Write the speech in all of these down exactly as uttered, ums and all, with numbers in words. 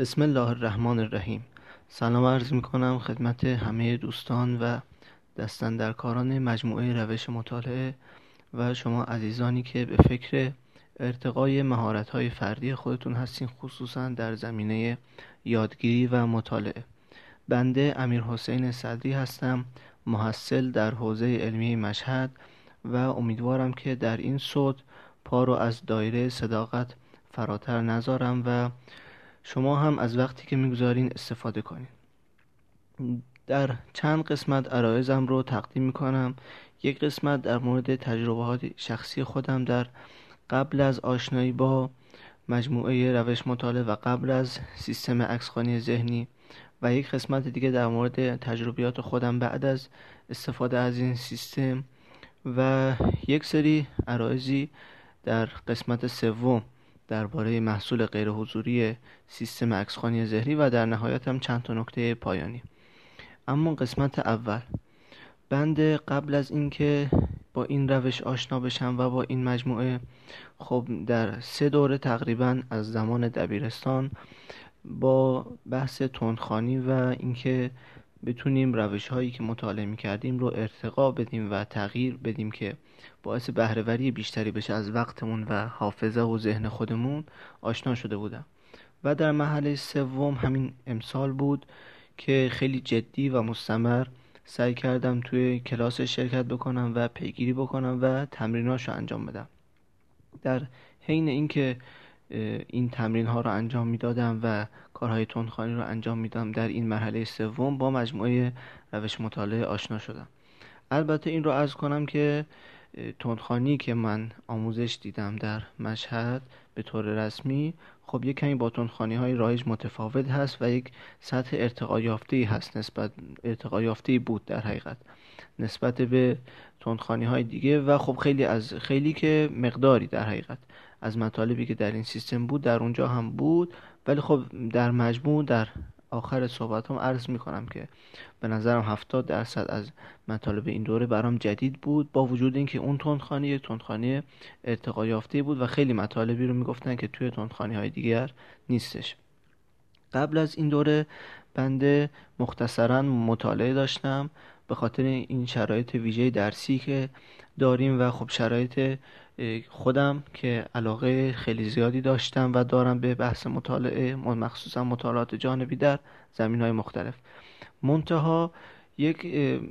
بسم الله الرحمن الرحیم. سلام عرض می کنم خدمت همه دوستان و دستاندرکاران مجموعه روش مطالعه و شما عزیزانی که به فکر ارتقای مهارت‌های فردی خودتون هستین، خصوصا در زمینه یادگیری و مطالعه. بنده امیرحسین صدری هستم، محصل در حوزه علمی مشهد و امیدوارم که در این صوت پا رو از دایره صداقت فراتر نذارم و شما هم از وقتی که میگذارین استفاده کنین. در چند قسمت عرایزم رو تقدیم میکنم. یک قسمت در مورد تجربهات شخصی خودم در قبل از آشنایی با مجموعه روش مطالعه و قبل از سیستم عکسخوانی ذهنی، و یک قسمت دیگه در مورد تجربیات خودم بعد از استفاده از این سیستم، و یک سری عرایزی در قسمت سوم درباره محصول غیر حضوری سیستم عکسخوانی ذهنی و در نهایت هم چند تا نکته پایانی. اما قسمت اول، بنده قبل از اینکه با این روش آشنا بشم و با این مجموعه، خب در سه دوره تقریبا از زمان دبیرستان با بحث تندخوانی و اینکه بتونیم روش هایی که مطالعه می کردیم رو ارتقا بدیم و تغییر بدیم که باعث بهره‌وری بیشتری بشه از وقتمون و حافظه و ذهن خودمون، آشنا شده بودم. و در مرحله سوم همین امسال بود که خیلی جدی و مستمر سعی کردم توی کلاس شرکت بکنم و پیگیری بکنم و تمریناشو انجام بدم. در حین اینکه این تمرین ها رو انجام میدادم و کارهای تندخوانی رو انجام میدادم، در این مرحله سوم با مجموعه روش مطالعه آشنا شدم. البته این رو عرض کنم که تندخوانی که من آموزش دیدم در مشهد به طور رسمی، خب یک کمی با تندخوانی های رایج متفاوت هست و یک سطح ارتقا یافته‌ای هست، نسبت ارتقا یافته‌ای بود در حقیقت نسبت به تندخوانی های دیگه. و خب خیلی از خیلی که مقداری در حقیقت از مطالبی که در این سیستم بود در اونجا هم بود، ولی خب در مجموع در آخر صحبتم عرض میکنم که به نظرم هفتاد درصد از مطالب این دوره برام جدید بود، با وجود اینکه اون تندخوانی یک تندخوانی ارتقا یافته بود و خیلی مطالبی رو میگفتن که توی تندخوانی های دیگر نیستش. قبل از این دوره بنده مختصرا مطالعه داشتم به خاطر این شرایط ویژه درسی که داریم و خب شرایط خودم که علاقه خیلی زیادی داشتم و دارم به بحث مطالعه، مخصوصا مطالعات جانبی در زمینهای مختلف. منتها یک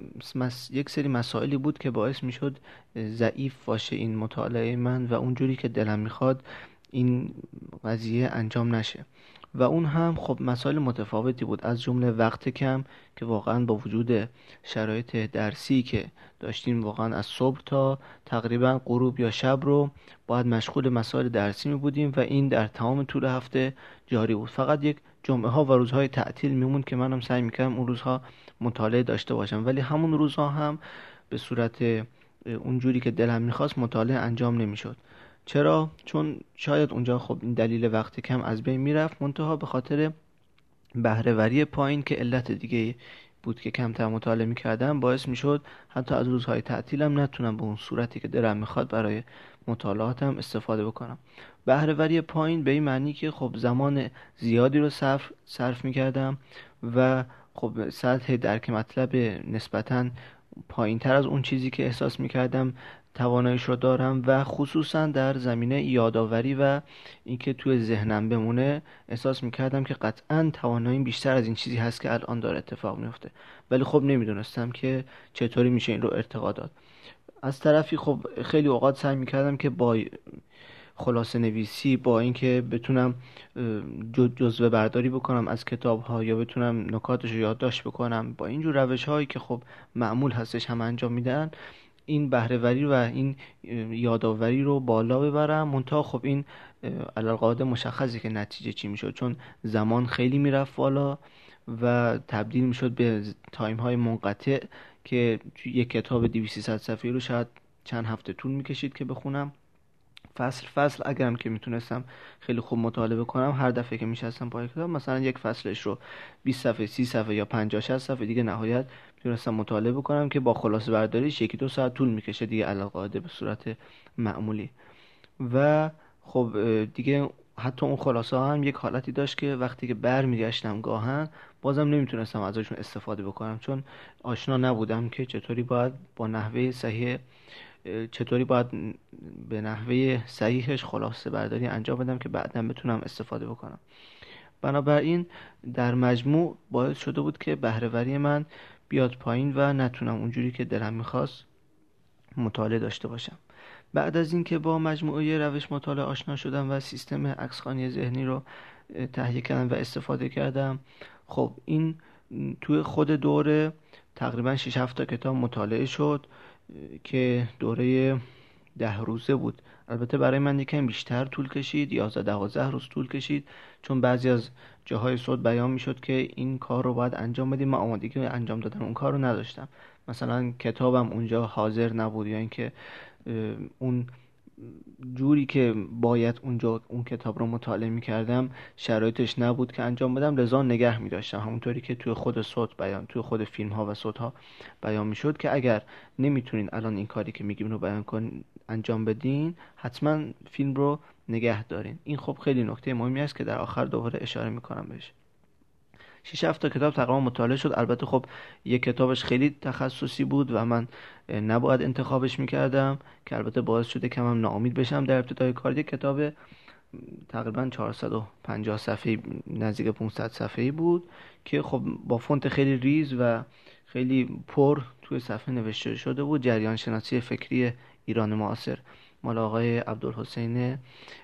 یک سری مسائلی بود که باعث میشد ضعیف باشه این مطالعه من و اونجوری که دلم میخواد این قضیه انجام نشه. و اون هم خب مسائل متفاوتی بود، از جمله وقت کم که واقعا با وجود شرایط درسی که داشتیم واقعا از صبح تا تقریبا غروب یا شب رو باید مشغول مسائل درسی می بودیم و این در تمام طول هفته جاری بود. فقط یک جمعه ها و روزهای تعطیل میموند که منم سعی میکردم اون روزها مطالعه داشته باشم، ولی همون روزها هم به صورت اونجوری که دلم میخواست مطالعه انجام نمیشد. چرا؟ چون شاید اونجا خب این دلیل وقت کم از بین میرفت، منتها به خاطر بهره‌وری پایین که علت دیگه بود که کمتر مطالعه میکردم، باعث میشد حتی از روزهای تعطیلم نتونم به اون صورتی که دلم میخواد برای مطالعاتم استفاده بکنم. بهره‌وری پایین به این معنی که خب زمان زیادی رو صرف صرف میکردم و خب سطح درک مطلب نسبتاً پایین تر از اون چیزی که احساس میکردم تواناییش رو دارم، و خصوصا در زمینه یادآوری و اینکه توی ذهنم بمونه احساس میکردم که قطعا تواناییم بیشتر از این چیزی هست که الان داره اتفاق میفته، ولی خب نمیدونستم که چطوری میشه این رو ارتقا داد. از طرفی خب خیلی اوقات سعی میکردم که با خلاصه نویسی، با اینکه بتونم جزوه برداری بکنم از کتاب ها یا بتونم نکاتش رو یادداشت بکنم، با اینجور روش هایی که خب معمول هستش هم انجام میدن، این بهره‌وری و این یادآوری رو بالا ببرم. منتها خب این علالقاعده مشخصی که نتیجه چی میشد، چون زمان خیلی میرفت بالا و تبدیل میشد به تایم های منقطع که یک کتاب دویست سیصد صفحه‌ای رو شاید چند هفته طول میکشید که بخونم. فصل فصل اگرم که میتونستم خیلی خوب مطالعه کنم، هر دفعه که میشستم پای کتاب مثلا یک فصلش رو بیست صفحه، سی صفحه یا پنجاه شصت صفحه دیگه نهایت میتونستم مطالعه بکنم که با خلاصه برداریش یکی دو ساعت طول میکشه دیگه علاقه به صورت معمولی. و خب دیگه حتی اون خلاصه ها هم یک حالتی داشت که وقتی که برمیگشتم گاهن بازم نمیتونستم ازشون استفاده بکنم، چون آشنا نبودم که چطوری باید با نحوه صحیح چطوری باید به نحوه صحیحش خلاصه برداری انجام بدم که بعداً بتونم استفاده بکنم. بنابراین در مجموع باعث شده بود که بهره‌وری من بیاد پایین و نتونم اونجوری که دلم میخواست مطالعه داشته باشم. بعد از اینکه با مجموعه روش مطالعه آشنا شدم و سیستم عکسخوانی ذهنی رو تهیه کردم و استفاده کردم، خب این توی خود دوره تقریبا شش هفت تا کتاب مطالعه شد که دوره ده روزه بود. البته برای من یکم بیشتر طول کشید، یازده دوازده روز طول کشید، چون بعضی از جاهای صوت بیان میشد که این کار رو باید انجام بدیم. من آمادگی انجام دادن اون کار رو نداشتم، مثلا کتابم اونجا حاضر نبود، یا اینکه اون جوری که باید اونجا اون کتاب رو مطالعه می‌کردم شرایطش نبود که انجام بدم، لذا نگه می‌داشتم همونطوری که توی خود صوت بیان توی خود فیلم ها و صوت ها بیان می‌شد که اگر نمیتونین الان این کاری که میگیم رو بیان کن انجام بدین، حتما فیلم رو نگه دارین. این خب خیلی نکته مهمی است که در آخر دوباره اشاره می‌کنم بهش. شش هفت تا کتاب تقریبا مطالعه شد. البته خب یک کتابش خیلی تخصصی بود و من نباید انتخابش میکردم که البته باعث شده که من ناامید بشم در ابتدای کار. یک کتاب تقریبا چهارصد و پنجاه صفحه‌ای نزدیک پانصد صفحه‌ای بود که خب با فونت خیلی ریز و خیلی پر توی صفحه نوشته شده بود. جریان شناسی فکری ایران معاصر مال آقای عبدالحسین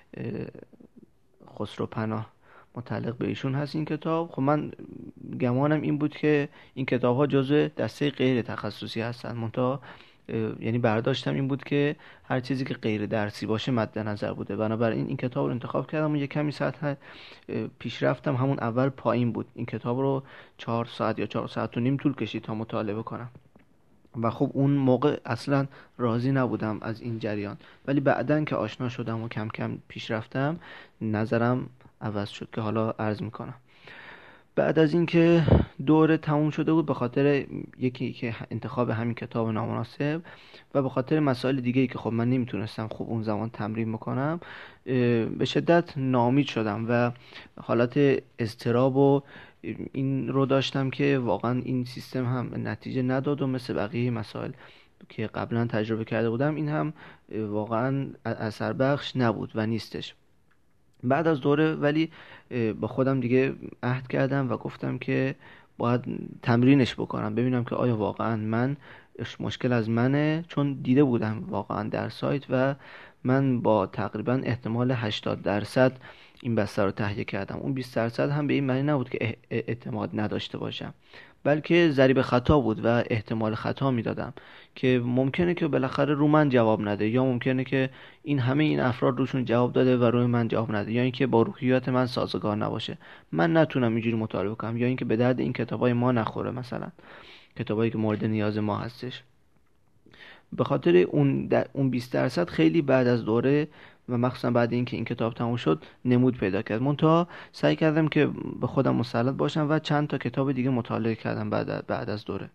خسروپناه متعلق به ایشون هست این کتاب. خب من گمانم این بود که این کتاب ها جزء دسته غیر تخصصی هستن، منتها یعنی برداشتم این بود که هر چیزی که غیر درسی باشه مد نظر بوده. بنابراین این کتاب رو انتخاب کردم و یک کمی سطح پیشرفتم همون اول پایین بود. این کتاب رو چهار ساعت یا چهار ساعت و نیم طول کشید تا مطالعه کنم و خب اون موقع اصلا راضی نبودم از این جریان، ولی بعدن که آشنا شدم و کم کم پیش رفتم نظرم عوض شد که حالا عرض میکنم. بعد از اینکه دوره تموم شده بود، به خاطر یکی که انتخاب همین کتاب نامناسب و به خاطر مسائل دیگه‌ای که خب من نمیتونستم خوب اون زمان تمرین بکنم، به شدت ناامید شدم و حالت اضطراب و این رو داشتم که واقعا این سیستم هم نتیجه نداد و مثل بقیه مسائل که قبلا تجربه کرده بودم این هم واقعا اثر بخش نبود و نیستش. بعد از دوره ولی با خودم دیگه عهد کردم و گفتم که باید تمرینش بکنم، ببینم که آیا واقعا من مشکل از منه، چون دیده بودم واقعا در سایت و من با تقریبا احتمال هشتاد درصد این بستر رو تهیه کردم. اون بیست درصد هم به این معنی نبود که اعتماد نداشته باشم، بلکه ضریب خطا بود و احتمال خطا میدادم که ممکنه که بالاخره رو من جواب نده، یا ممکنه که این همه این افراد روشون جواب داده و روی من جواب نده، یا اینکه با روحیات من سازگار نباشه، من نتونم اینجوری مطالعه کنم، یا اینکه به درد این کتابای ما نخوره، مثلا کتابایی که مورد نیاز ما هستش. به خاطر اون در اون بیست درصد خیلی بعد از دوره و مخصوصا بعد اینکه این کتاب تموم شد نمود پیدا کرد. منتها سعی کردم که به خودم مسلط باشم و چند تا کتاب دیگه مطالعه کردم بعد بعد از دوره،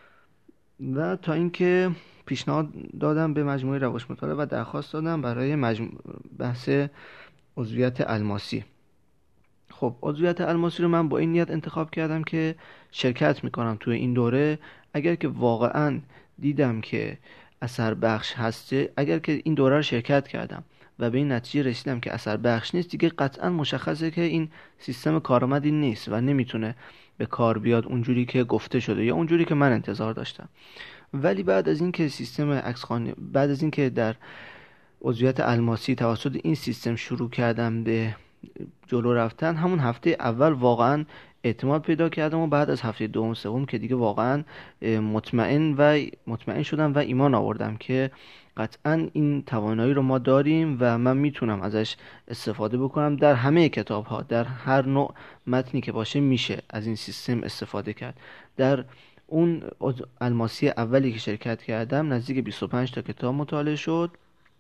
و تا اینکه پیشنهاد دادم به مجموعه روش مطالعه و درخواست دادم برای مجموع بحث عضویت الماسی. خب عضویت الماسی رو من با این نیت انتخاب کردم که شرکت میکنم توی این دوره اگر که واقعا دیدم که اثر بخش هسته، اگر که این دوره رو شرکت کردم و به این نتیجه رسیدم که اثر بخش نیست، دیگه قطعا مشخصه که این سیستم کارآمدی نیست و نمیتونه به کار بیاد اونجوری که گفته شده یا اونجوری که من انتظار داشتم. ولی بعد از اینکه سیستم عکسخوانی بعد از اینکه در عضویت الماسی توسط این سیستم شروع کردم به جلو رفتن، همون هفته اول واقعا اعتماد پیدا کردم و بعد از هفته دوم سوم که دیگه واقعا مطمئن و مطمئن شدم و ایمان آوردم که قطعا این توانایی رو ما داریم و من میتونم ازش استفاده بکنم. در همه کتاب ها، در هر نوع متنی که باشه میشه از این سیستم استفاده کرد. در اون الماسی اولی که شرکت کردم نزدیک بیست و پنج تا کتاب مطالعه شد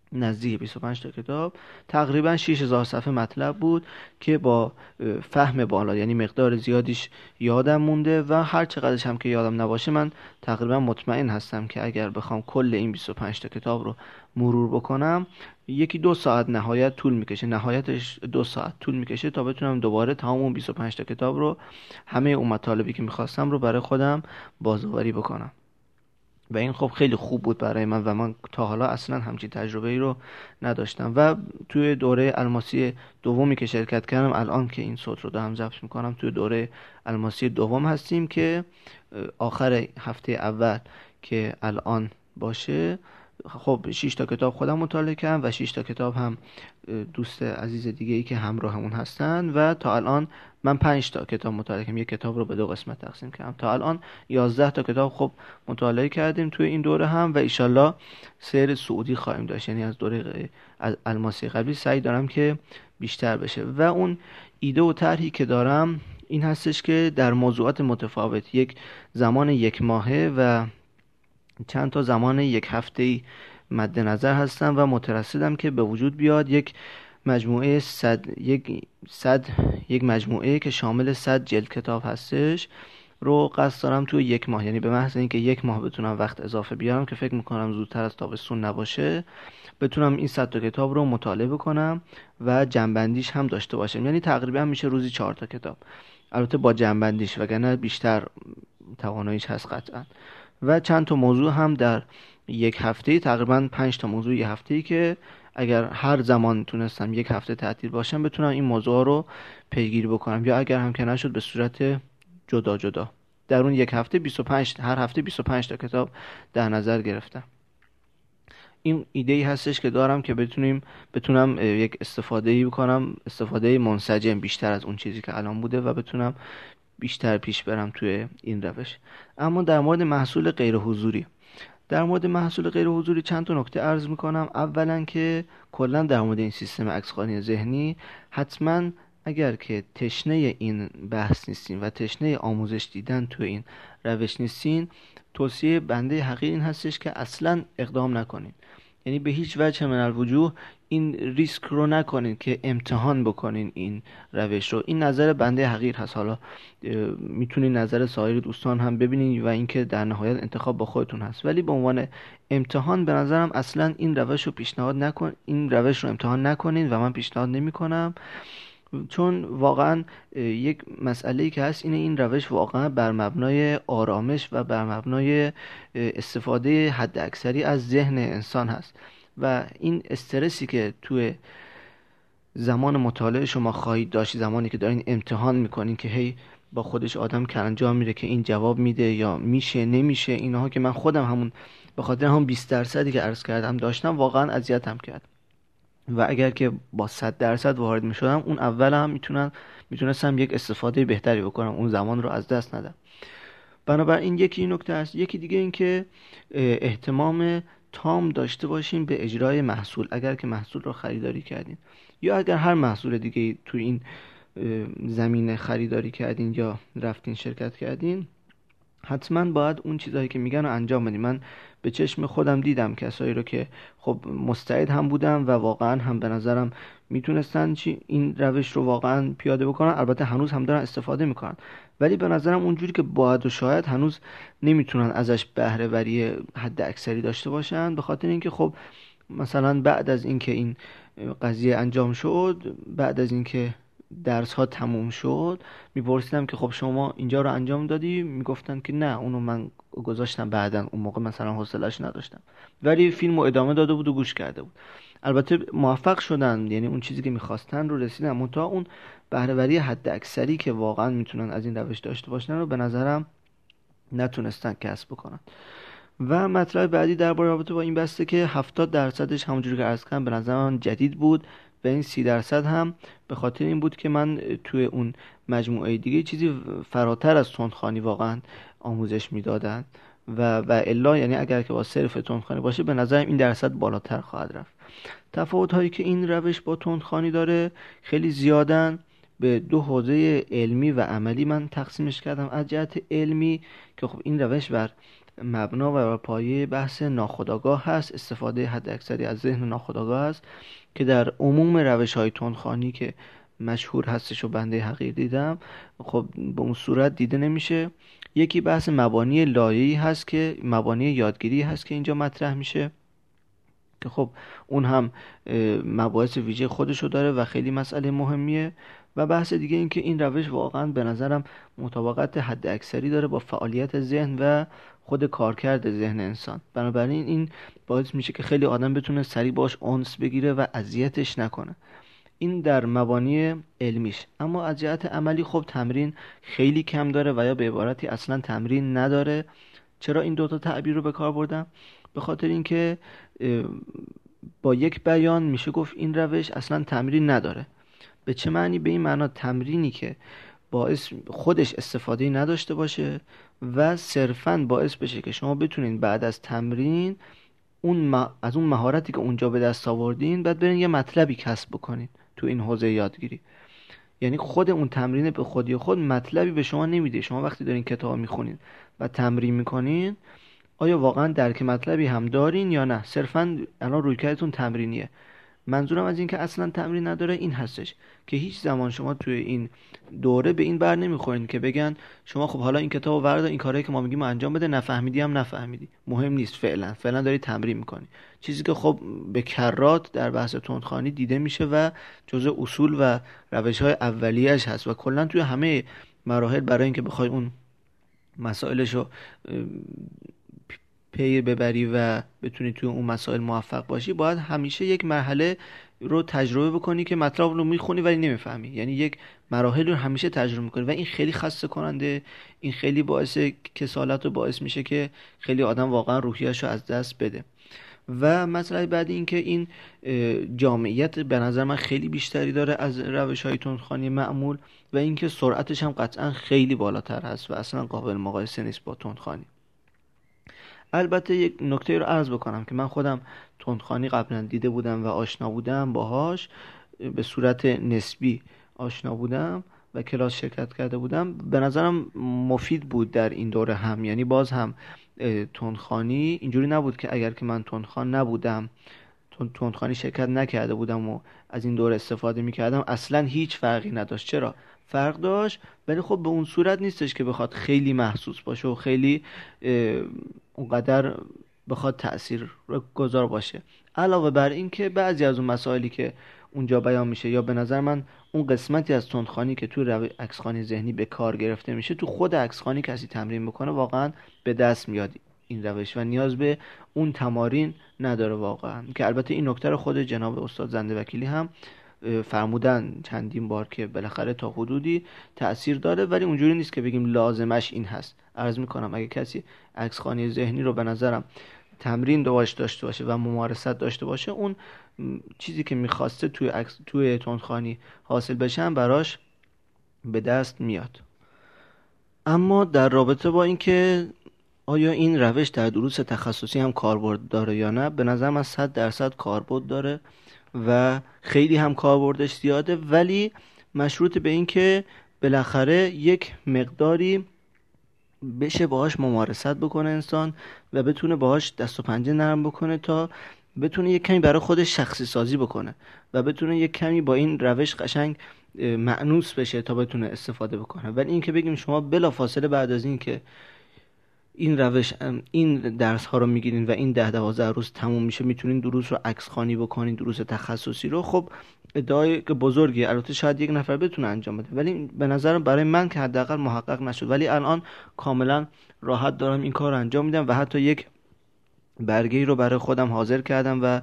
نزدیک بیست و پنج تا کتاب، تقریبا شش هزار صفحه مطلب بود که با فهم بالا، یعنی مقدار زیادیش یادم مونده و هر چقدرش هم که یادم نباشه من تقریبا مطمئن هستم که اگر بخوام کل این بیست و پنج تا کتاب رو مرور بکنم یکی دو ساعت نهایت طول میکشه، نهایتش دو ساعت طول میکشه تا بتونم دوباره تمام اون بیست و پنج تا کتاب رو، همه اون مطالبی که میخواستم رو برای خودم بازآوری بکنم. و این خب خیلی خوب بود برای من و من تا حالا اصلا همچین تجربه ای رو نداشتم. و توی دوره الماسی دومی که شرکت کردم، الان که این صوت رو دارم ضبط میکنم توی دوره الماسی دوم هستیم که آخر هفته اول که الان باشه، خب شش تا کتاب خودم مطالعه کردم و شش تا کتاب هم دوست عزیز دیگه ای که همراهمون هستن و تا الان من پنج تا کتاب مطالعه کردم. یک کتاب رو به دو قسمت تقسیم کردم. تا الان یازده تا کتاب خب مطالعه کردیم توی این دوره هم و ایشالله سیر صعودی خواهیم داشت، یعنی از دوره الماسی قبلی سعی دارم که بیشتر بشه. و اون ایده و طرحی که دارم این هستش که در موضوعات متفاوت، یک زمان یک ماهه و چند تا زمان یک هفته‌ای مد نظر هستم و مترصدم که به وجود بیاد یک مجموعه صد یک صد یک مجموعه که شامل صد جلد کتاب هستش رو قصد دارم توی یک ماه، یعنی به محض اینکه یک ماه بتونم وقت اضافه بیارم که فکر میکنم زودتر از تابستون نباشه، بتونم این صد تا کتاب رو مطالعه بکنم و جنبندیش هم داشته باشم. یعنی تقریبا میشه روزی چهار تا کتاب، البته با جنبندیش، وگرنه بیشتر تواناییش هست قطعا. و چند تا موضوع هم در یک هفته، تقریبا پنج تا موضوع یک هفته‌ای که اگر هر زمان تونستم یک هفته تعطیل باشم بتونم این موضوع رو پیگیری بکنم، یا اگر هم که نشد به صورت جدا جدا. در اون یک هفته بیست و پنج، هر هفته بیست و پنج تا کتاب در نظر گرفتم. این ایده ای هستش که دارم که بتونیم بتونم یک استفاده بکنم، استفاده منسجم بیشتر از اون چیزی که الان بوده و بتونم بیشتر پیش برم توی این روش. اما در مورد محصول غیر حضوری در مورد محصول غیر حضوری چند تا نکته عرض میکنم. اولا که کلا در مورد این سیستم عکسخوانی ذهنی حتما اگر که تشنه این بحث نیستین و تشنه آموزش دیدن توی این روش نیستین، توصیه بنده حقیر این هستش که اصلا اقدام نکنین. یعنی به هیچ وجه من الوجوه این ریسک رو نکنین که امتحان بکنین این روش رو. این نظر بنده حقیر هست، حالا میتونین نظر سایر دوستان هم ببینین و اینکه در نهایت انتخاب با خودتون هست، ولی به عنوان امتحان به نظرم اصلا این روش رو پیشنهاد نکن این روش رو امتحان نکنین و من پیشنهاد نمیکنم. چون واقعا یک مسئله‌ای که هست اینه، این روش واقعا بر مبنای آرامش و بر مبنای استفاده حد اکثری از ذهن انسان هست و این استرسی که توی زمان مطالعه شما خواهید داشت، زمانی که دارین امتحان میکنین که هی با خودش آدم کلنجار میره که این جواب میده یا میشه نمیشه، اینها که من خودم همون به خاطر هم بیست درصدی که عرض کردم داشتم واقعا اذیتم کرد و اگر که با صد درصد وارد می شدم اون اول هم میتونم میتونستم یک استفاده بهتری بکنم، اون زمان رو از دست ندم. بنابراین یکی این نکته است. یکی دیگه این که اهتمام تام داشته باشیم به اجرای محصول. اگر که محصول رو خریداری کردین یا اگر هر محصول دیگه توی این زمینه خریداری کردین یا رفتین شرکت کردین، حتما باید اون چیزهایی که میگن رو انجام بدیم. من به چشم خودم دیدم کسایی رو که خب مستعد هم بودن و واقعا هم به نظرم میتونستن چی این روش رو واقعا پیاده بکنن، البته هنوز هم دارن استفاده میکنن، ولی به نظرم اونجوری که باید و شاید هنوز نمیتونن ازش بهره وری حد اکثری داشته باشن، به خاطر اینکه خب مثلا بعد از اینکه این قضیه انجام شد، بعد از اینکه درس ها تموم شد، میپرسیدم که خب شما اینجا رو انجام دادی؟ میگفتن که نه، اونو من گذاشتم بعدن، اون موقع مثلا حوصله‌اش نداشتم، ولی فیلمو ادامه داده بود و گوش کرده بود. البته موفق شدن، یعنی اون چیزی که میخواستن رو رسیدن، منتها اون بهره‌وری حد اکثری که واقعا میتونن از این روش داشته باشن رو به نظرم نتونستن کسب بکنن. و مطلب بعدی درباره رابطه با این بسته که هفتاد درصدش همونجوری که عرض کردم به نظر من جدید بود و این سی درصد هم به خاطر این بود که من توی اون مجموعه دیگه چیزی فراتر از تندخوانی واقعا آموزش میدادن و و الا یعنی اگر که با صرف تندخوانی باشه به نظرم این درصد بالاتر خواهد رفت. تفاوت هایی که این روش با تندخوانی داره خیلی زیادن. به دو حوزه علمی و عملی من تقسیمش کردم. از جهت علمی که خب این روش بر مبنا و بر پایه بحث ناخودآگاه هست، استفاده حداکثری از ذهن ناخودآگاه هست که در عموم روش‌های تندخوانی که مشهور هستش و بنده حقیر دیدم خب به اون صورت دیده نمیشه. یکی بحث مبانی لایه‌ای هست که مبانی یادگیری هست که اینجا مطرح میشه که خب اون هم مباحث ویژه خودشو داره و خیلی مسئله مهمیه. و بحث دیگه این که این روش واقعا به نظرم مطابقت حد اکثری داره با فعالیت ذهن و خود کارکرد ذهن انسان. بنابراین این باعث میشه که خیلی آدم بتونه سریع باش انس بگیره و اذیتش نکنه. این در مبانی علمیش. اما از جهت عملی خب تمرین خیلی کم داره و یا به عبارتی اصلا تمرین نداره. چرا این دوتا تعبیر رو به کار بردم؟ به خاطر اینکه با یک بیان میشه گفت این روش اصلا تمرین نداره. به چه معنی؟ به این معنا تمرینی که باعث خودش استفاده نداشته باشه و صرفاً باعث بشه که شما بتونین بعد از تمرین اون م... از اون مهارتی که اونجا به دست آوردین بعد برین یه مطلبی کسب بکنین تو این حوزه یادگیری. یعنی خود اون تمرین به خودی خود مطلبی به شما نمیده. شما وقتی دارین کتاب میخونین و تمرین میکنین آیا واقعا درک مطلبی هم دارین یا نه؟ صرفاً الان رویکردتون تمرینیه. منظورم از این که اصلا تمرین نداره این هستش که هیچ زمان شما توی این دوره به این بر نمیخورین که بگن شما خب حالا این کتابو بردار، این کارهایی که ما میگیم انجام بده، نفهمیدی هم نفهمیدی، مهم نیست، فعلا فعلا داری تمرین میکنی. چیزی که خب به کرات در بحث تندخوانی دیده میشه و جزء اصول و روش‌های اولیه‌اش هست و کلا توی همه مراحل برای اینکه بخوای اون مسائلشو پی ببری و بتونی توی اون مسائل موفق باشی باید همیشه یک مرحله رو تجربه بکنی که مطلب رو میخونی ولی نمیفهمی. یعنی یک مراحل رو همیشه تجربه میکنی و این خیلی خسته کننده، این خیلی باعث کسالت و باعث میشه که خیلی آدم واقعا روحیه‌اش رو از دست بده. و مسئله بعدی این که این جامعیت به نظر من خیلی بیشتری داره از روش‌های تندخوانی معمول و اینکه سرعتش هم قطعا خیلی بالاتر هست و اصلا قابل مقایسه نیست با تندخوانی. البته یک نکته رو عرض بکنم که من خودم تندخوانی قبلا دیده بودم و آشنا بودم باهاش، به صورت نسبی آشنا بودم و کلاس شرکت کرده بودم. به نظرم مفید بود در این دوره هم. یعنی باز هم تندخوانی اینجوری نبود که اگر که من تندخوان نبودم، تندخوانی شرکت نکرده بودم و از این دوره استفاده میکردم اصلا هیچ فرقی نداشت. چرا؟ فرق داشت، ولی خب به اون صورت نیستش که بخواد خیلی محسوس باشه و خیلی اونقدر بخواد تأثیر گذار باشه. علاوه بر این که بعضی از اون مسائلی که اونجا بیان میشه یا به نظر من اون قسمتی از تندخوانی که تو عکسخوانی ذهنی به کار گرفته میشه تو خود عکسخوانی کسی تمرین بکنه واقعا به دست میاد این روش و نیاز به اون تمارین نداره واقعا. که البته این نکته رو خود جناب استاد زنده وکیلی هم فرمودن چندین بار که بالاخره تا حدودی تأثیر داره ولی اونجوری نیست که بگیم لازمش این هست. عرض میکنم اگه کسی عکسخوانی ذهنی رو به نظرم تمرین دواش داشته باشه و ممارست داشته باشه اون چیزی که میخواسته توی عکس توی تندخوانی حاصل بشه براش به دست میاد. اما در رابطه با اینکه آیا این روش در دروس تخصصی هم کاربرد داره یا نه، به نظر من صد درصد کاربرد داره و خیلی هم کاربردش زیاده، ولی مشروط به این که بالاخره یک مقداری بشه باهاش ممارست بکنه انسان و بتونه باهاش دست و پنجه نرم بکنه تا بتونه یک کمی برای خودش شخصی سازی بکنه و بتونه یک کمی با این روش قشنگ مأنوس بشه تا بتونه استفاده بکنه. ولی این که بگیم شما بلافاصله بعد از این که این روش این درس ها رو میگیرین و این ده دوازده روز تموم میشه میتونین دروس رو عکس خوانی بکنین، دروس تخصصی رو، خب ادعای که بزرگیه، البته شاید یک نفر بتونه انجام بده ولی به نظر برای من که حداقل محقق نشد. ولی الان کاملا راحت دارم این کار رو انجام میدم و حتی یک برگه‌ای رو برای خودم حاضر کردم و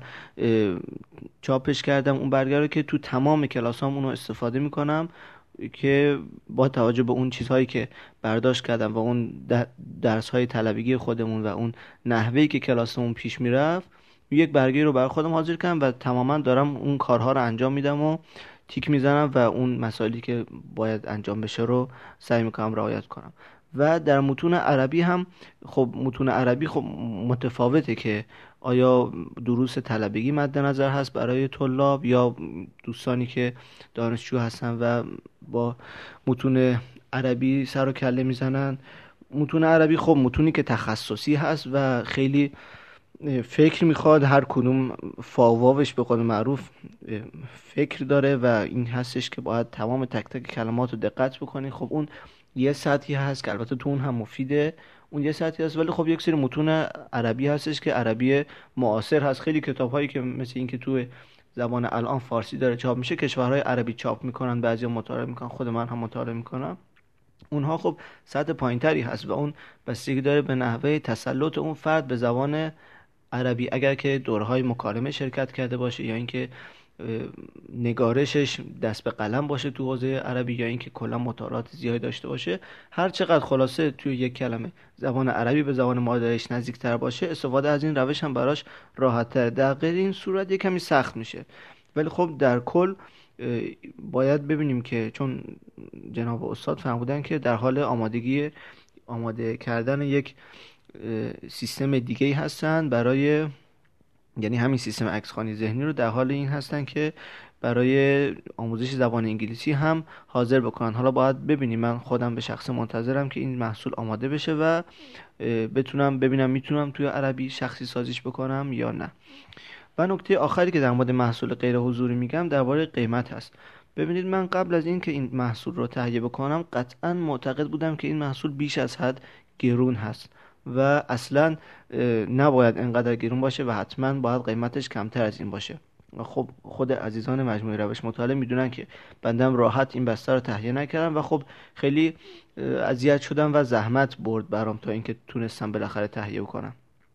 چاپش کردم اون برگه رو که تو تمام کلاسام اونو استفاده میکنم که با توجه به اون چیزهایی که برداشت کردم و اون درس‌های طلبگی خودمون و اون نحوهی که کلاسمون پیش میرفت یک برگه رو برای خودم حاضر کردم و تماما دارم اون کارها رو انجام میدم و تیک میزنم و اون مسائلی که باید انجام بشه رو سعی میکنم رعایت کنم. و در متون عربی هم خب متون عربی خب متفاوته که آیا دروس طلبگی مد نظر هست برای طلاب یا دوستانی که دانشجو هستن و با متون عربی سر و کله میزنن. متون عربی خب متونی که تخصصی هست و خیلی فکر میخواد، هر کدوم فاواوش به قول معروف فکر داره و این هستش که باید تمام تک تک کلمات رو دقت بکنی. خب اون یه سطحی هست که البته تو اون هم مفیده، اون یه سطحی هست، ولی خب یک سری متون عربی هستش که عربی معاصر هست. خیلی کتاب هایی که مثل این که تو زبان الان فارسی داره چاپ میشه، کشورهای عربی چاپ میکنن، بعضی مطالعه میکنن، خود من هم مطالعه میکنم، اونها خب سطح پایینتری هست و اون بستگی داره به نحوه تسلط اون فرد به زبان عربی، اگر که دورهای مکالمه شرکت کرده باشه یا اینکه نگارشش دست به قلم باشه تو حوزه عربی یا اینکه کلا مطالعات زیادی داشته باشه. هر چقدر خلاصه توی یک کلمه زبان عربی به زبان مادریش نزدیکتر باشه، استفاده از این روش هم براش راحت‌تر. در غیر این صورت یک کمی سخت میشه. ولی خب در کل باید ببینیم که چون جناب استاد فرمودن که در حال آمادگی آماده کردن یک سیستم دیگه ای هستن برای، یعنی همین سیستم عکسخوانی ذهنی رو در حال این هستن که برای آموزش زبان انگلیسی هم حاضر بکنن. حالا باید ببینیم، من خودم به شخص منتظرم که این محصول آماده بشه و بتونم ببینم میتونم توی عربی شخصی سازیش بکنم یا نه. و نکته آخری که در مورد محصول غیر حضوری میگم درباره قیمت هست. ببینید من قبل از این که این محصول رو تهیه بکنم قطعا معتقد بودم که این محصول بیش از حد گرون هست و اصلا نباید انقدر گرون باشه و حتما باید قیمتش کمتر از این باشه. خب خود عزیزان مجموعه روش مطالعه میدونن که بندم راحت این بسته رو تهیه نکردم و خب خیلی اذیت شدم و زحمت برد برام تا اینکه تونستم بالاخره تهیه کنم.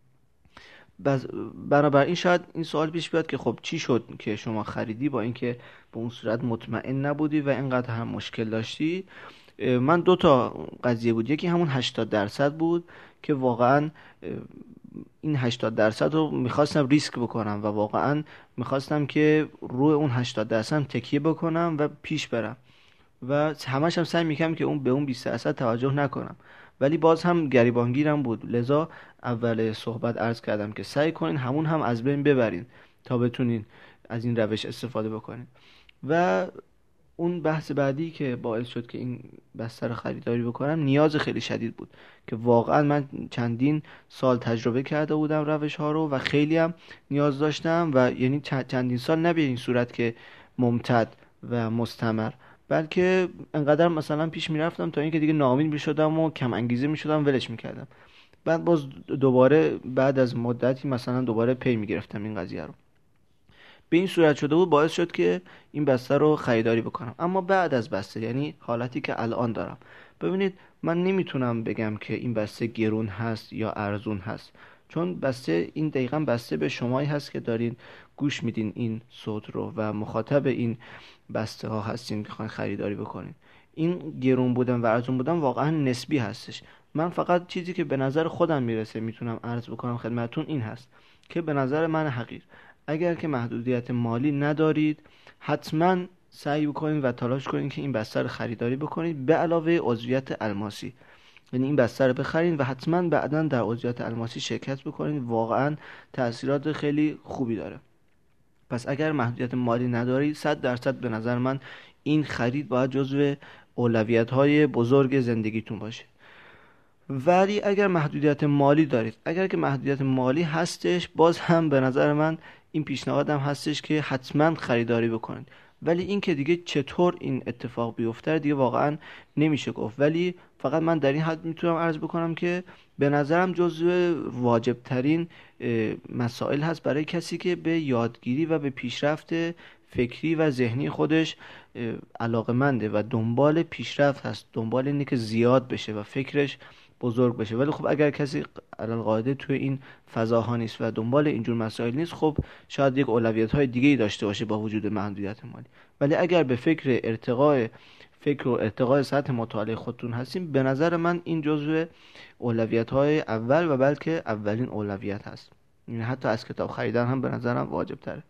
بنابراین شاید این سوال پیش بیاد که خب چی شد که شما خریدی با اینکه به اون صورت مطمئن نبودی و اینقدر هم مشکل داشتی؟ من دو تا قضیه بود. یکی همون هشتاد درصد بود که واقعا این هشتاد درصد رو میخواستم ریسک بکنم و واقعا میخواستم که روی اون هشتاد درصد تکیه بکنم و پیش برم و همش هم سعی میکنم که اون به اون بیست درصد توجه نکنم، ولی باز هم گریبانگیرم بود. لذا اول صحبت عرض کردم که سعی کنین همون هم از بین ببرین تا بتونین از این روش استفاده بکنین. و اون بحث بعدی که باعث شد که این بسته رو خریداری بکنم نیاز خیلی شدید بود که واقعا من چندین سال تجربه کرده بودم روش ها رو و خیلی هم نیاز داشتم و یعنی چندین سال نه به این صورت که ممتد و مستمر، بلکه انقدر مثلا پیش میرفتم تا اینکه دیگه ناامید میشدم و کم انگیزه میشدم ولش میکردم. بعد باز دوباره بعد از مدتی مثلا دوباره پی میگرفتم این قضیه رو. به این صورت شده بود باعث شد که این بسته رو خریداری بکنم. اما بعد از بسته، یعنی حالتی که الان دارم، ببینید من نمیتونم بگم که این بسته گرون هست یا ارزون هست، چون بسته این دقیقاً بسته به شمایی هست که دارین گوش میدین این صوت رو و مخاطب این بسته ها هستین که خواهید خریداری بکنین. این گرون بودن و ارزون بودن واقعا نسبی هستش. من فقط چیزی که به نظر خودم میرسه میتونم عرض بکنم خدمتتون این هست که به نظر من حقیر، اگر که محدودیت مالی ندارید حتما سعی بکنید و تلاش کنید که این بسته رو خریداری بکنید به علاوه عضویت الماسی. یعنی این بسته رو بخرید و حتما بعداً در عضویت الماسی شرکت بکنید، واقعا تأثیرات خیلی خوبی داره. پس اگر محدودیت مالی ندارید صد درصد به نظر من این خرید باید جزو اولویت‌های بزرگ زندگیتون باشه. ولی اگر محدودیت مالی دارید، اگر که محدودیت مالی هستش، باز هم به نظر من این پیشنهادم هستش که حتما خریداری بکنید. ولی این که دیگه چطور این اتفاق بیفته دیگه واقعا نمیشه گفت، ولی فقط من در این حد میتونم عرض بکنم که به نظرم جزو واجب ترین مسائل هست برای کسی که به یادگیری و به پیشرفت فکری و ذهنی خودش علاقه‌منده و دنبال پیشرفت هست، دنبال اینه که زیاد بشه و فکرش بزرگ بشه. ولی خب اگر کسی علل قاعده توی این فضاها نیست و دنبال اینجور مسائل نیست، خب شاید یک اولویت‌های دیگه‌ای داشته باشه با وجود محدودیت مالی. ولی اگر به فکر ارتقاء فکر و ارتقاء سطح مطالعه خودتون هستیم، به نظر من این جزو اولویت‌های اول و بلکه اولین اولویت هست. یعنی حتی از کتاب خریدن هم به نظرم واجب تره.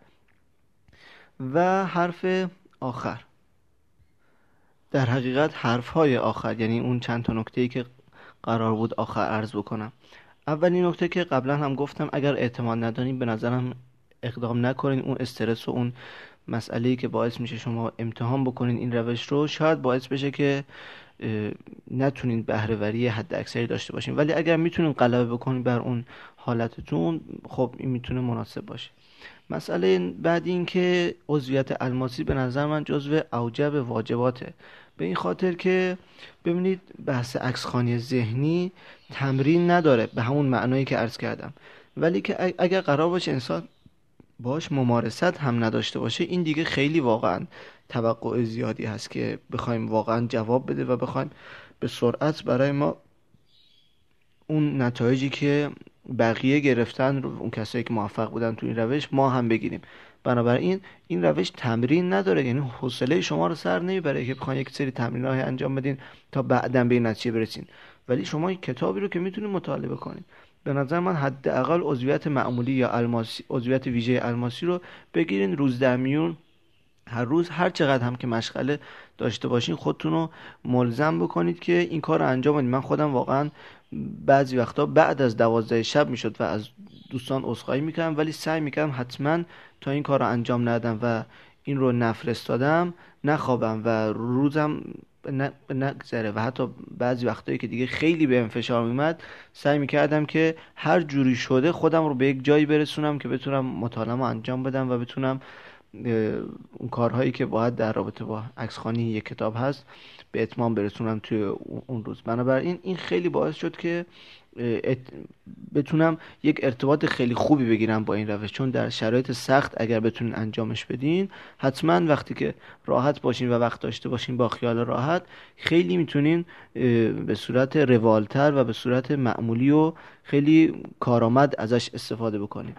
و حرف آخر، در حقیقت حرف‌های آخر، یعنی اون چند تا نکته‌ای که قرار بود آخر عرض بکنم. اولین نکته که قبلا هم گفتم، اگر اعتماد ندارین به نظرم اقدام نکنین، اون استرس و اون مسئله‌ای که باعث میشه شما امتحان بکنین این روش رو، شاید باعث بشه که نتونین بهره‌وری حد اکثری داشته باشین. ولی اگر میتونین غلبه بکنین بر اون حالتتون، خب این میتونه مناسب باشه. مسئله بعد این که عضویت الماسی به نظر من جزو اوجب واجباته، به این خاطر که ببینید بحث عکسخوانی ذهنی تمرین نداره به همون معنایی که عرض کردم، ولی که اگر قرار باشه انسان باش ممارست هم نداشته باشه، این دیگه خیلی واقعا توقع زیادی هست که بخوایم واقعا جواب بده و بخوایم به سرعت برای ما اون نتایجی که بقیه گرفتن رو، اون کسایی که موفق بودن تو این روش، ما هم بگیریم. بنابراین این روش تمرین نداره، یعنی حوصله شما رو سر نمیبره که بخواید یک سری تمرین‌های انجام بدین تا بعداً به این نتیجه برسین. ولی شما یک کتابی رو که میتونید مطالعه کنید، به نظر من حداقل عضویت معمولی یا الماسی، عضویت ویژه الماسی رو بگیرین روز در میون، هر روز هر چقدر هم که مشغله داشته باشین خودتون رو ملزم بکنید که این کار رو انجام بدید. من خودم واقعا بعضی وقتا بعد از دوازده شب میشد و از دوستان عذرخواهی میکردم، ولی سعی میکردم حتما تا این کار رو انجام ندم و این رو نفرستادم نخوابم و روزم نگذره. و حتی بعضی وقتایی که دیگه خیلی بهم فشار میومد، سعی میکردم که هر جوری شده خودم رو به یک جایی برسونم که بتونم مطالعه انجام بدم و بتونم اون کارهایی که باید در رابطه با عکسخوانی یک کتاب هست به اتمام برسونم توی اون روز. بنابراین این خیلی باعث شد که بتونم یک ارتباط خیلی خوبی بگیرم با این روش، چون در شرایط سخت اگر بتونین انجامش بدین، حتما وقتی که راحت باشین و وقت داشته باشین با خیال راحت، خیلی میتونین به صورت روالتر و به صورت معمولی و خیلی کارآمد ازش استفاده بکنین.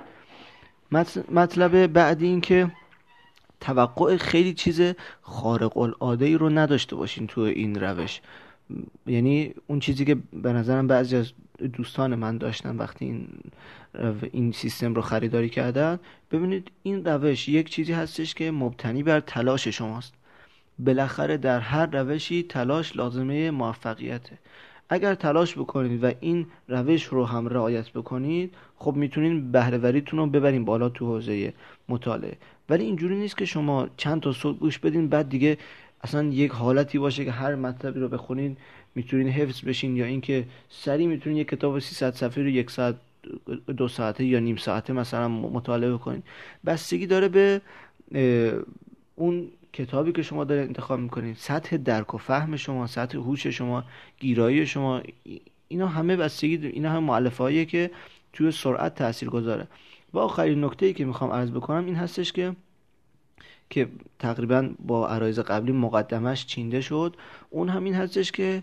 مطلب بعدی این که توقع خیلی چیز خارق العاده ای رو نداشته باشین تو این روش. یعنی اون چیزی که به نظرم بعضی از دوستان من داشتن وقتی این این سیستم رو خریداری کردن، ببینید این روش یک چیزی هستش که مبتنی بر تلاش شماست. بالاخره در هر روشی تلاش لازمه موفقیته. اگر تلاش بکنید و این روش رو هم رعایت بکنید، خب میتونین بهره‌وریتون رو ببرین بالا تو حوزه مطالعه. ولی اینجوری نیست که شما چند تا صوت گوش بدین بعد دیگه اصلا یک حالتی باشه که هر مطلبی رو بخونین میتونین حفظ بشین، یا اینکه سریع میتونین یک کتاب سیصد صفحه‌ای رو یک ساعت دو ساعته یا نیم ساعته مثلا مطالعه کنین. بستگی داره به اون کتابی که شما دارید انتخاب میکنید، سطح درک و فهم شما، سطح هوش شما، گیرایی شما، اینا همه بستگی، اینا هم مؤلفه‌ایه که توی سرعت تأثیر گذاره. و آخرین نکته‌ای که میخوام عرض بکنم این هستش که که تقریبا با عرایض قبلی مقدمش چینده شد، اون همین هستش که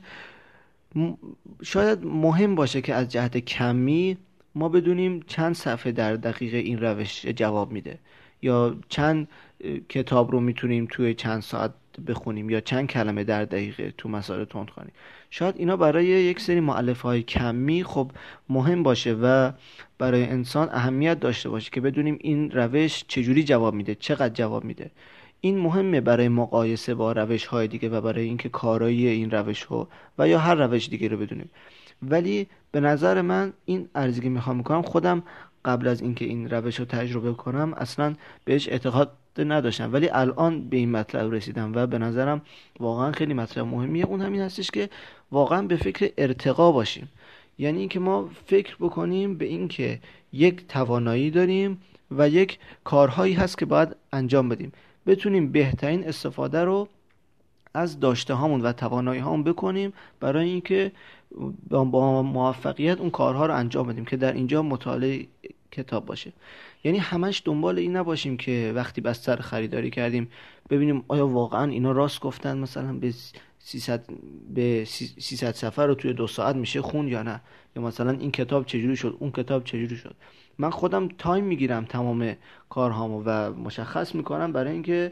شاید مهم باشه که از جهت کمی ما بدونیم چند صفحه در دقیقه این روش جواب میده، یا چند کتاب رو میتونیم توی چند ساعت بخونیم، یا چند کلمه در دقیقه تو مسائل تندخوانی. شاید اینا برای یک سری مؤلفه‌های کمی خب مهم باشه و برای انسان اهمیت داشته باشه که بدونیم این روش چجوری جواب میده، چقدر جواب میده. این مهمه برای مقایسه با روش‌های دیگه و برای اینکه کارایی این روش رو و یا هر روش دیگه رو بدونیم. ولی به نظر من این ارزی که میخوام میکنم، خودم قبل از اینکه این روش رو تجربه کنم اصلا بهش اعتقاد نداشتم، ولی الان به این مطلب رسیدم و به نظرم واقعا خیلی مطلب مهمیه. اون همین هستش که واقعا به فکر ارتقا باشیم، یعنی اینکه ما فکر بکنیم به اینکه یک توانایی داریم و یک کارهایی هست که باید انجام بدیم، بتونیم بهترین استفاده رو از داشته هامون و توانایی هامون بکنیم برای اینکه با موفقیت اون کارها رو انجام بدیم که در اینجا مطالعه کتاب باشه. یعنی همش دنبال این نباشیم که وقتی بستر خریداری کردیم ببینیم آیا واقعا اینا راست گفتن، مثلا به سیصد به سیصد صفحه رو توی دو ساعت میشه خون یا نه، یا مثلا این کتاب چجوری شد، اون کتاب چجوری شد. من خودم تایم میگیرم تمام کارهامو و مشخص میکنم برای اینکه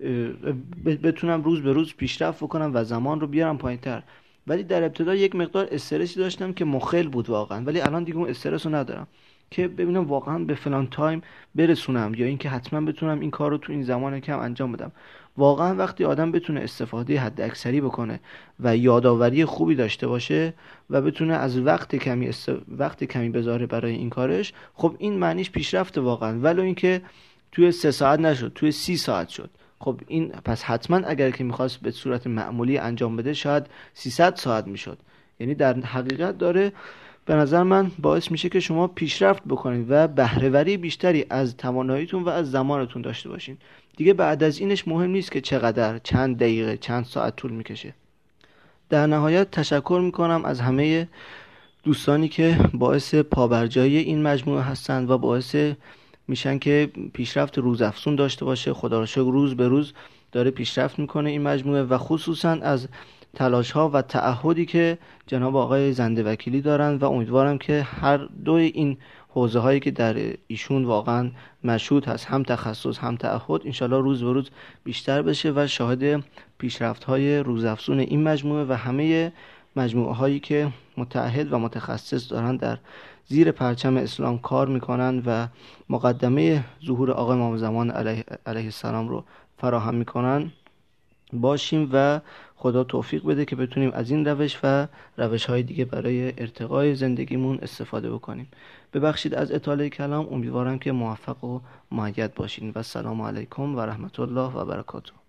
بتونم روز به روز پیشرفت بکنم و زمان رو بیارم پایین‌تر. ولی در ابتدا یک مقدار استرسی داشتم که مخل بود واقعا، ولی الان دیگه اون استرس رو ندارم که ببینم واقعا به فلان تایم برسونم، یا اینکه حتما بتونم این کار رو تو این زمان کم انجام بدم. واقعا وقتی آدم بتونه استفاده حد اکثری بکنه و یادآوری خوبی داشته باشه و بتونه از وقت کمی است... وقت کمی بذاره برای این کارش، خب این معنیش پیشرفت واقعا. ولی اینکه توی سه ساعت نشد، توی سی ساعت شد. خب این پس حتما اگر که میخواست به صورت معمولی انجام بده شاید سیصد ساعت میشد. یعنی در حقیقت داره به نظر من باعث میشه که شما پیشرفت بکنید و بهره‌وری بیشتری از تواناییتون و از زمانتون داشته باشین. دیگه بعد از اینش مهم نیست که چقدر، چند دقیقه، چند ساعت طول میکشه. در نهایت تشکر میکنم از همه دوستانی که باعث پابرجایی این مجموعه هستند و باعث میشن که پیشرفت روزافزون داشته باشه. خدا را شکر روز به روز داره پیشرفت میکنه این مجموعه و خصوصا از تلاش ها و تعهدی که جناب آقای زنده وکیلی دارن و امیدوارم که هر دو این حوزه هایی که در ایشون واقعا مشهود هست، هم تخصص هم تعهد، انشالله روز به روز بیشتر بشه و شاهد پیشرفت های روزافزون این مجموعه و همه مجموعه هایی که متعهد و متخصص دارن در زیر پرچم اسلام کار میکنن و مقدمه ظهور آقای امام زمان علیه, علیه السلام رو فراهم میکنن باشیم و خدا توفیق بده که بتونیم از این روش و روش های دیگه برای ارتقای زندگیمون استفاده بکنیم. ببخشید از اطاله کلام، امیدوارم که موفق و مؤید باشین و السلام علیکم و رحمت الله و برکاته.